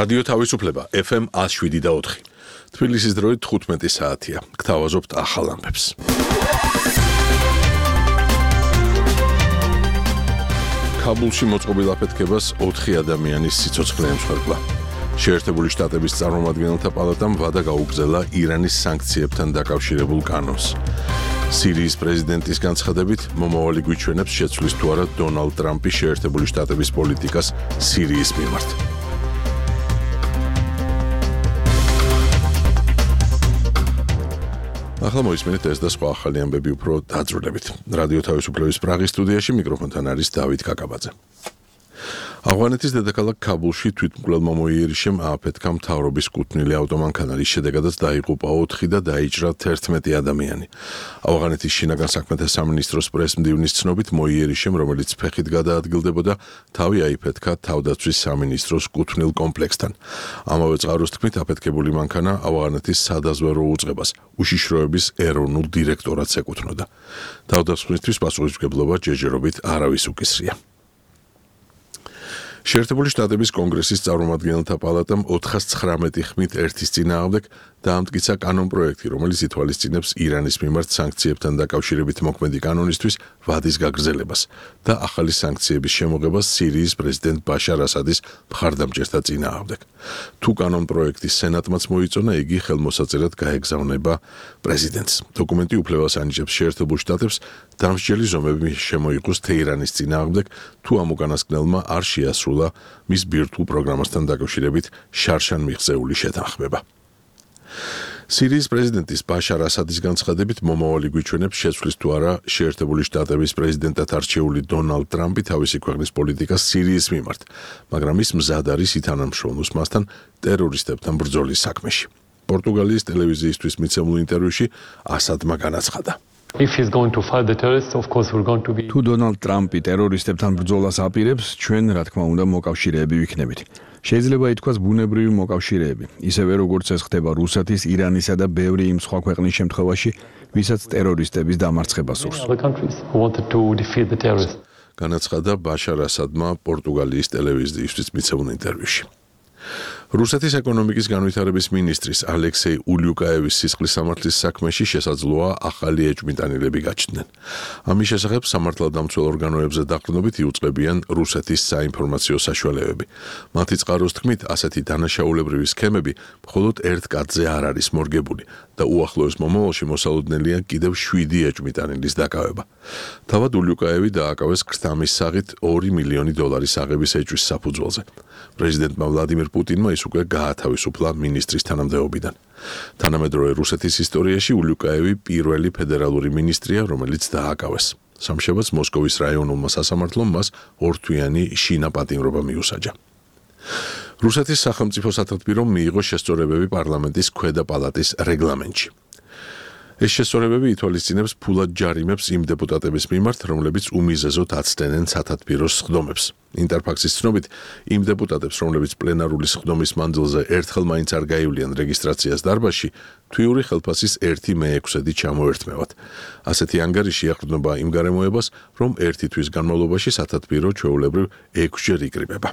რადიო თავისუფლება FM 107.4. თბილისის დროით 15 საათია. გთავაზობთ ახალ ამბებს. ქაბულში მოწყობილ აფეთქებას 4 ადამიანის სიცოცხლე ემსხვერპლა. შეერთებული შტატების წარმომადგენელთა პალატამ ვადა გაუგზავნила ირანის სანქციებთან დაკავშირებულ კანონს. სირიის პრეზიდენტის განცხადებით, მომავალი გვიჩვენებს შეცვლის თუ არა დონალდ ტრამპი შეერთებული შტატების პოლიტიკას სირიის მიმართ. ახლა მოისმენთ ეს და სხვა ახალი ამბები უფრო დაძრულებით. რადიო თავისუფლების პრაღის სტუდიაში მიკროფონთან არის დავით კაკაბაძე. ავღანეთის დედაქალაქ ქაბულში თვითმკვლელმა მოიერიშემ ააფეთქა მთავრობის კუთვნილი ავტომანქანა, რის შედეგადაც დაიღუპა 4 და დაიჭრა 11 ადამიანი. ავღანეთის შინაგან საქმეთა სამინისტროს პრესმდივნის ცნობით მოიერიშემ, რომელიც ფეხით გადაადგილდებოდა, თავი აიფეთქა თავდაცვის სამინისტროს კუთვნილ კომპლექსთან. ამავე წყაროს თქმით, აფეთქებული მანქანა ავღანეთის სადაზვერვო უწყებას, უშიშროების ეროვნულ დირექტორატს ეკუთვნოდა. თავდასხმისთვის პასუხისმგებლობა ჯერჯერობით არავის უკისრია. შეერთებული შტატების კონგრესის წარმომადგენელთა პალატამ 419 ხმით ერთის წინააღმდეგ დაამტკიცა კანონპროექტი, რომელიც ითვალისწინებს ირანის მიმართ სანქციებთან დაკავშირებით მოქმედი კანონისთვის ვადის გაგრძელებას და ახალი სანქციების შემოღებას სირიის პრეზიდენტ ბაშარ ასადის მხარდამჭერთა წინააღმდეგ. თუ კანონპროექტი სენატმაც მოიწონა, იგი ხელმოსაწერად გაეგზავნება პრეზიდენტს. დოკუმენტი უფლებას ანიჭებს შეერთებულ შტატებს დამსჯელი ზომები შემოიყოს თეირანის წინააღმდეგ, თუ ამ უკანასკნელმა არ შეასრულა მის ბირთვულ პროგრამასთან დაკავშირებით შარშან მიღწეული შეთანხმება. სირიის პრეზიდენტის ბაშარ ასადის განცხადებით, მომავალი გვიჩვენებს შეცვლის თუ არა შეერთებული შტატების პრეზიდენტად არჩეული დონალდ ტრამპი თავისი ქვეყნის პოლიტიკას სირიის მიმართ, მაგრამ ის მზად არის ითანამშრომლოს მასთან ტერორისტებთან ბრძოლის საქმეში. პორტუგალიის ტელევიზიისთვის მიცემულ ინტერვიუში ასადმა განაცხადა. თუ დონალდ ტრამპი ტერორისტებთან ბრძოლას აპირებს, ჩვენ რა თქმა უნდა მოკავშირეები ვიქნებით. შეიძლება ითქვას ბუნებრივი მოკავშირეები, ისევე როგორც ეს ხდება რუსეთის, ირანისა და ბევრი იმ სხვა ქვეყნის შემთხვევაში, ვისაც ტერორისტების დამარცხება სურს. განაცხადა ბაშარ ასადმა პორტუგალიის ტელევიზიისთვის მიცემულ ინტერვიუში. რუსეთის ეკონომიკის განვითარების მინისტრის ალექსეი ულიუკაევის სისხლის სამართლის საქმეში შესაძლოა ახალი ეჭვმიტანილები გაჩნდნენ. ამის შესახებ სამართალდამცველ ორგანოებზე დაყრდნობით იუწყებიან რუსეთის საინფორმაციო საშუალებები. მათი წყაროს თქმით, ასეთი დანაშაულებრივი სქემები მხოლოდ ერთ კაცზე არ არის მორგებული და უახლოეს მომავალში მოსალოდნელია კიდევ 7 ეჭვმიტანილის დაკავება. თავად ულიუკაევი დააკავეს ქრთამის საღით $2 მილიონი აღების ეჭვის საფუძველზე. პრეზიდენტმა ვლადიმირ პუტინმა ის უკვე გაათავისუფლა მინისტრის თანამდებობიდან. თანამედროვე რუსეთის ისტორიაში ულიუკაევი პირველი ფედერალური მინისტრია, რომელიც დააკავეს. სამშაბათს მოსკოვის რაიონულმა სასამართლომ მას 2 თვიანი შინაპატიმრობა მიუსაჯა. რუსეთის სახელმწიფო სათათბირომ მიიღო შესწორებები პარლამენტის ქვედა პალატის რეგლამენტში. ეს შესწორებები ითვალისწინებს ფულად ჯარიმებს იმ დეპუტატების მიმართ, რომლებიც უმიზეზოდ აცდენენ სათათბიროს სხდომებს. ინტერფაქსის ცნობით, იმ დეპუტატებს, რომლებიც პლენარული სხდომის მანძილზე ერთხელ მაინც არ გაივლიან რეგისტრაციას დარბაზში, თვიური ხელფასის 1/6 ჩამოერთმევათ. ასეთი ანგარიში ეყრდნობა იმ გარემოებას, რომ 1 თვის განმავლობაში სათათბირო ჩვეულებრივ 6 ჯერ იკრიბება.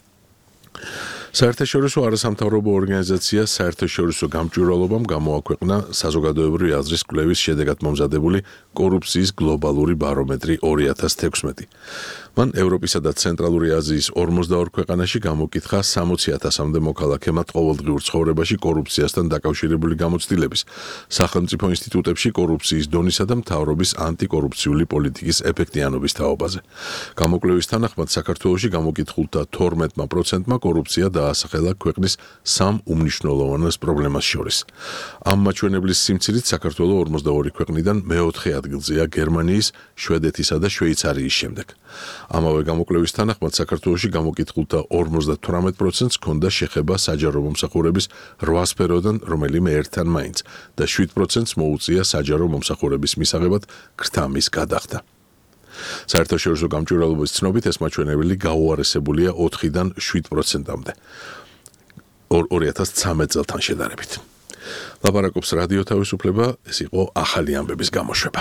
საერთაშორისო არასამთავრობო ორგანიზაცია საერთაშორისო გამჭვირვალობამ გამოაქვეყნა საზოგადოებრივი აზრის კვლევის შედეგად მომზადებული კორუფციის გლობალური ბარომეტრი 2016. მან ევროპისა და ცენტრალური აზიის 42 ქვეყანაში გამოკითხა 60,000-მდე მოქალაქემად ყოველდღიურ ცხოვრებაში კორუფციასთან დაკავშირებული გამოცდილების, სახელმწიფო ინსტიტუტებში კორუფციის დონისა და მთავრობის ანტიკორუფციული პოლიტიკის ეფექტიანობის თაობაზე. გამოკვლევის თანახმად საქართველოში გამოკითხულთა 12%-მა კორუფცია დაასახელა ქვეყნის 3 უმნიშვნელოვანეს პრობლემას შორის. ამ მაჩვენებლის სიმცირით საქართველო 42 ქვეყნიდან მეოთხე ადგილზეა გერმანიის, შვედეთისა და შვეიცარიის შემდეგ. ამავე გამოკვლევის თანახმად საქართველოში გამოკითხულთა 58%-ს ჰქონდა შეხება საჯარო მომსახურების 8 სფეროდან რომელიმე ერთთან მაინც და 7%-ს მოუწია საჯარო მომსახურების მისაღებად ქრთამის გადახდა. საერთაშორისო გამჭვირვალობის ცნობით ეს მაჩვენებელი გაუარესებულია 4-დან 7%-მდე 2013 წელთან შედარებით. ლაპარაკობს რადიო თავისუფლება, ეს იყო ახალი ამბების გამოშვება.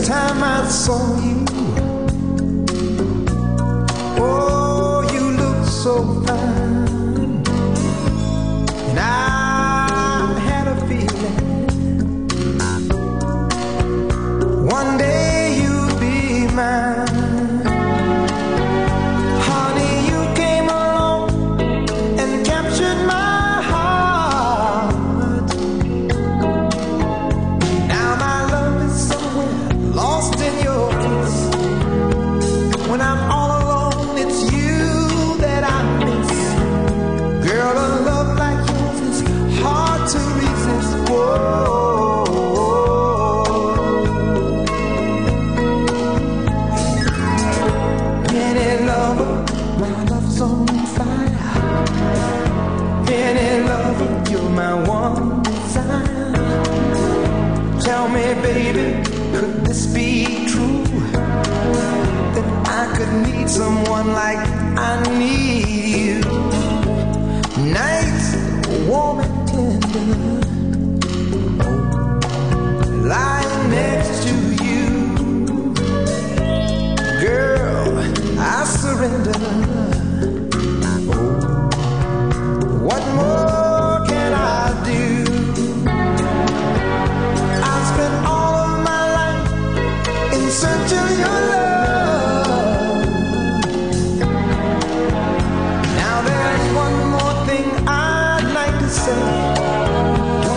first time I saw you, oh, you looked so fine, and I had a feeling one day you'd be mine. Baby, could this be true? That I could need someone like I need you. Nights warm and tender, lying next to you. Girl, I surrender. What more can I do? Search of your love. Now there's one more thing I'd like to say.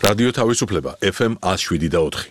რადიო თავისუფლება FM 107.4.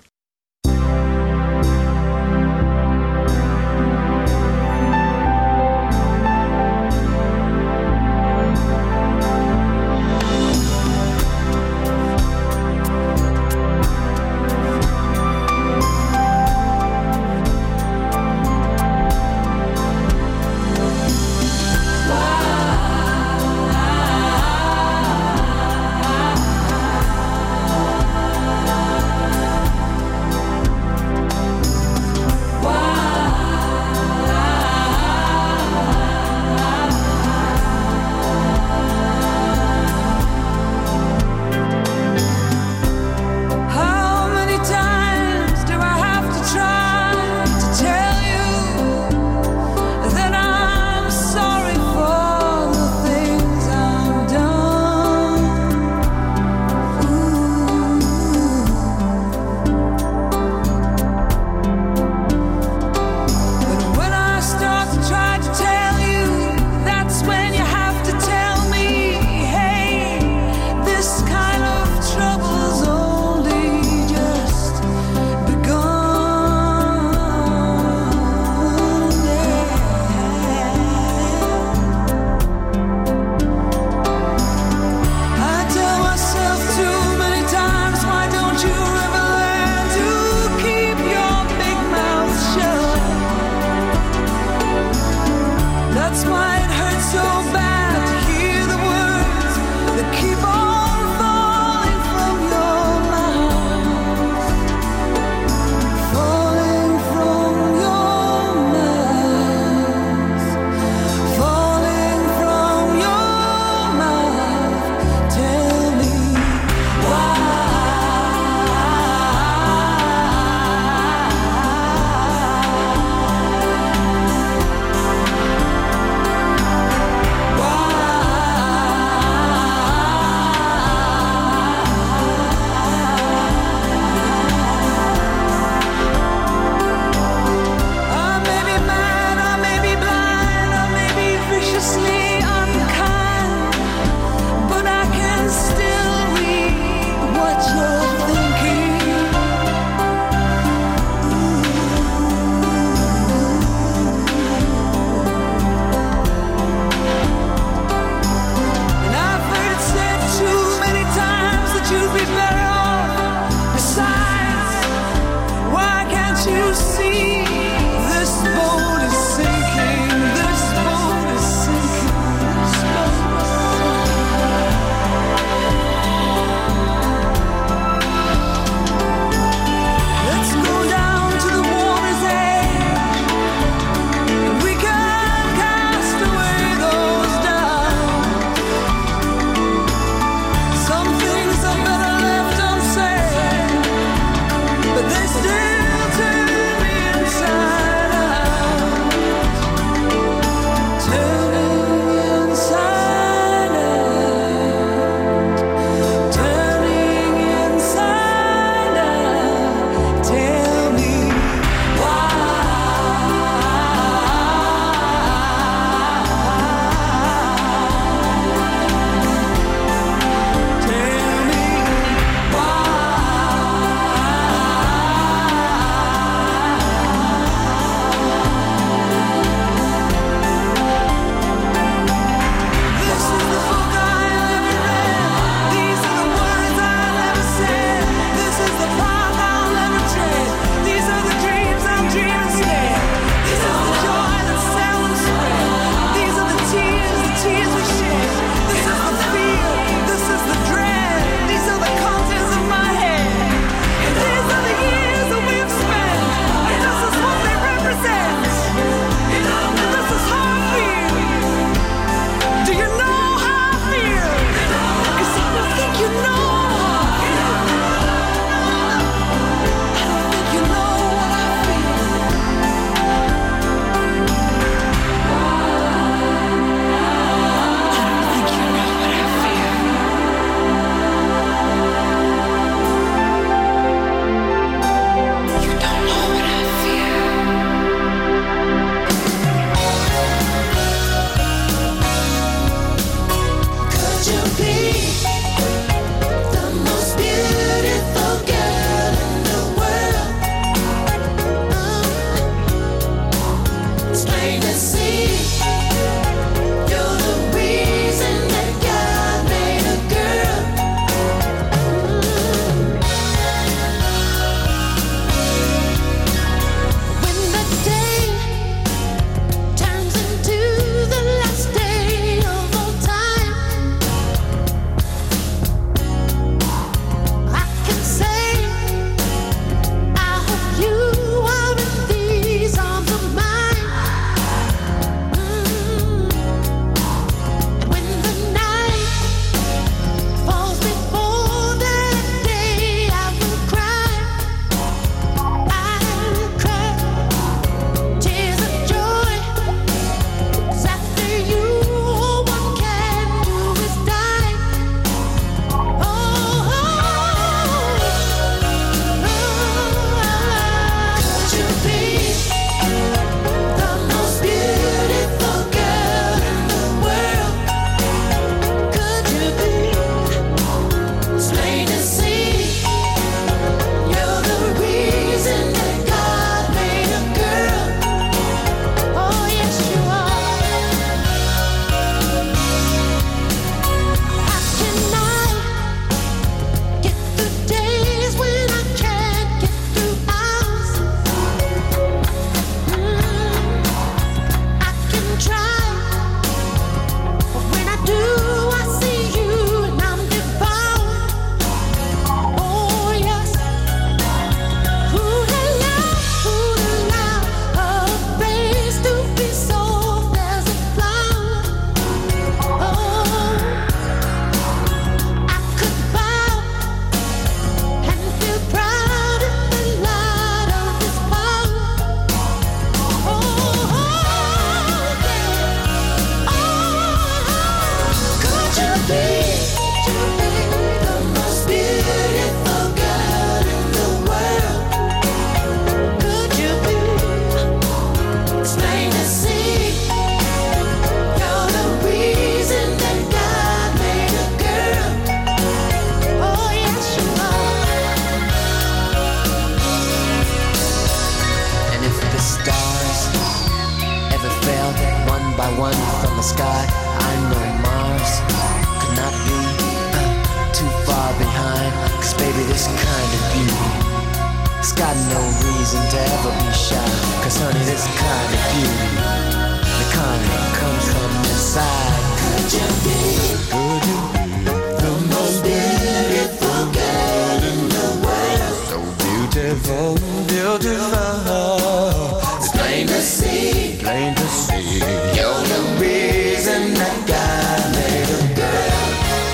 sky. I know Mars could not be too far behind. 'Cause baby, this kind of beauty, it's got no reason to ever be shy. 'Cause honey, this kind of beauty, the kind that comes from inside. Could you be the most beautiful girl in the world? So beautiful, beautiful. It's plain to see, plain to see. You're the reason that God made a girl.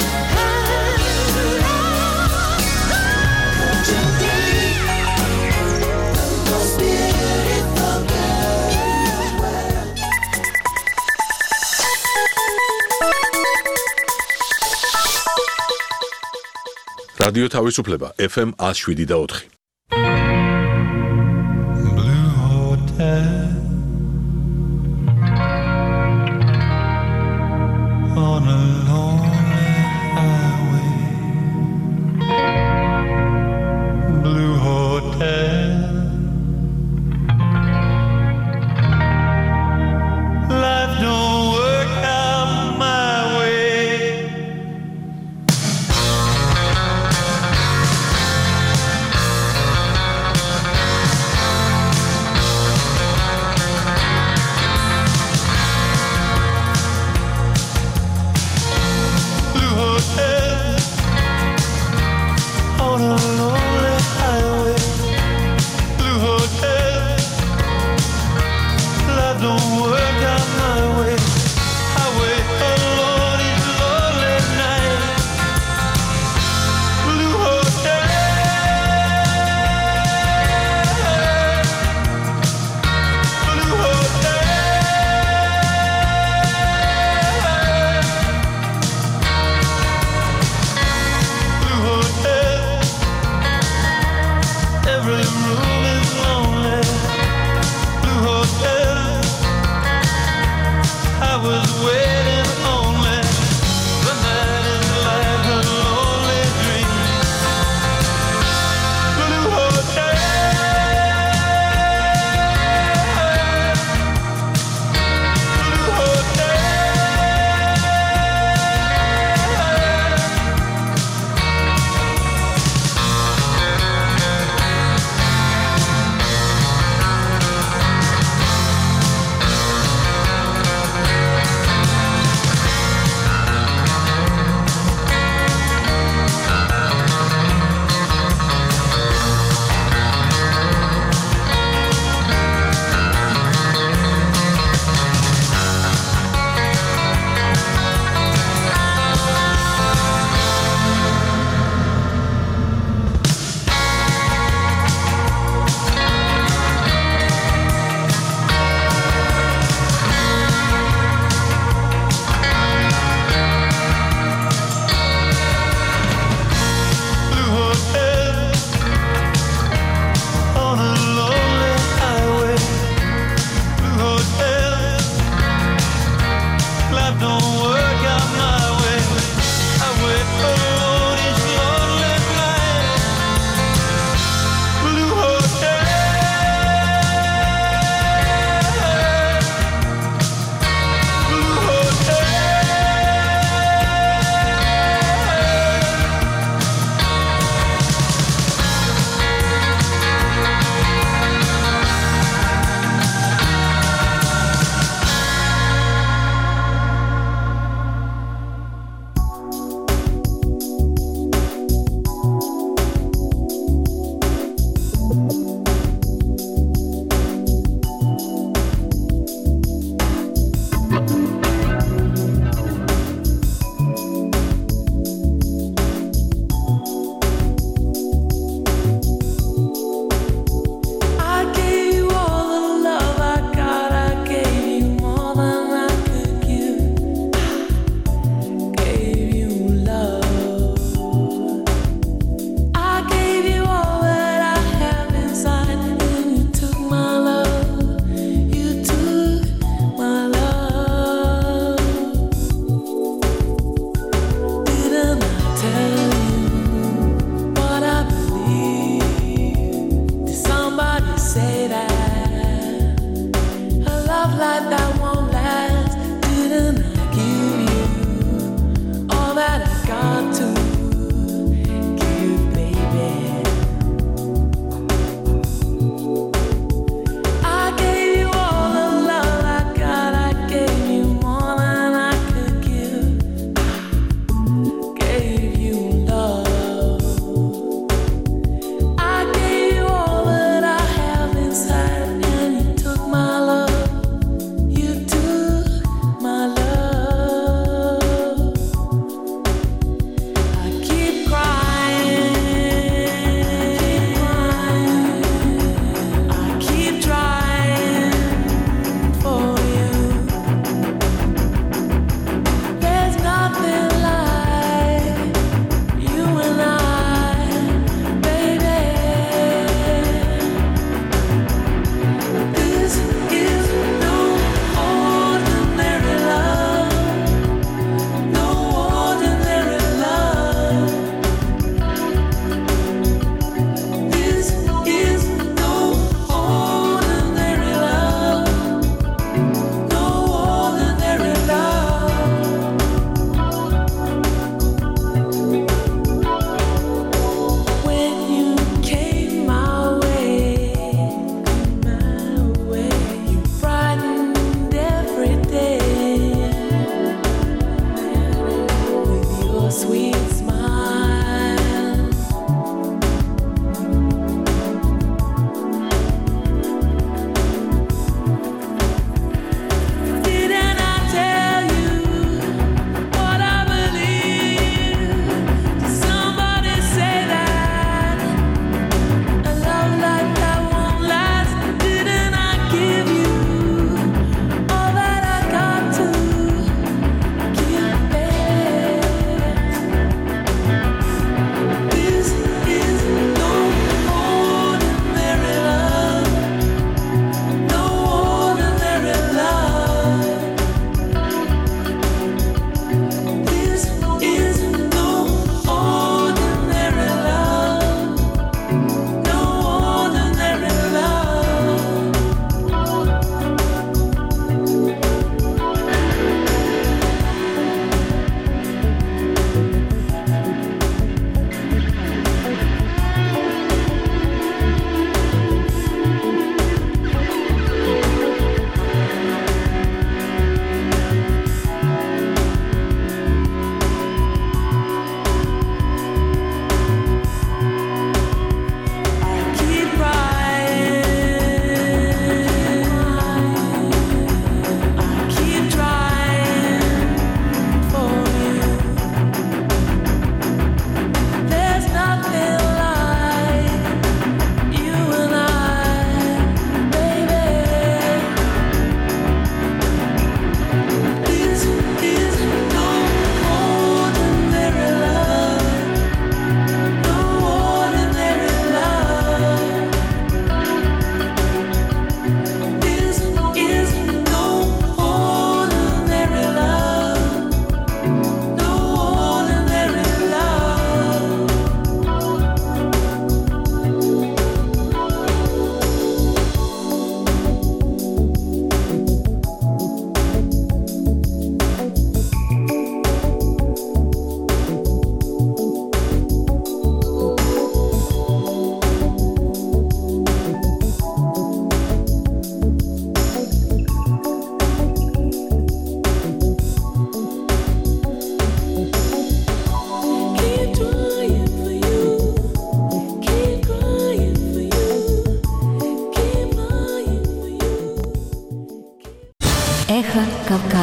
Could you be the most beautiful girl in the world? რადიო თავისუფლება FM 107.4. Blue Hotel on a lonely highway. Blue Hotel. Life don't work out my way.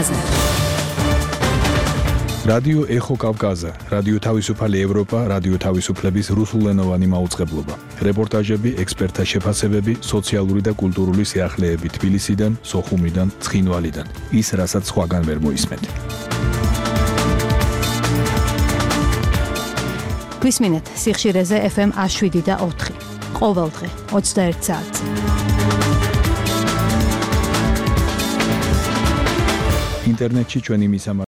კავკაზე. რადიო ეხო კავკაზე, რადიო თავისუფალი ევროპა, რადიო თავისუფლების რუსულენოვანი მაუწყებლობა. რეპორტაჟები, ექსპერტთა შეფასებები, სოციალური და კულტურული სიახლეები თბილისიდან, სოხუმიდან, ცხინვალიდან. ის, რასაც სხვაგან ვერ მოისმენთ. გვისმინეთ სიხშირეზე FM 107 და 4. ყოველდღე 21 საათზე. ინტერნეტში ჩვენი მისამართი